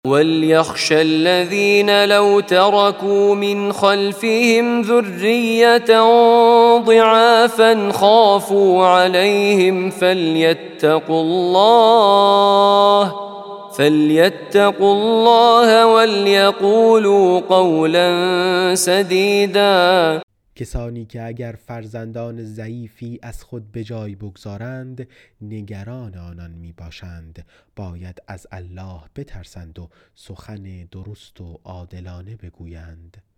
وليخشى الذين لو تركوا من خلفهم ذرية ضعافا خافوا عليهم فليتقوا الله وليقولوا قولا سدیدا. کسانی که اگر فرزندان ضعیفی از خود به جای بگذارند نگران آنان می باشند، باید از الله بترسند و سخن درست و عادلانه بگویند.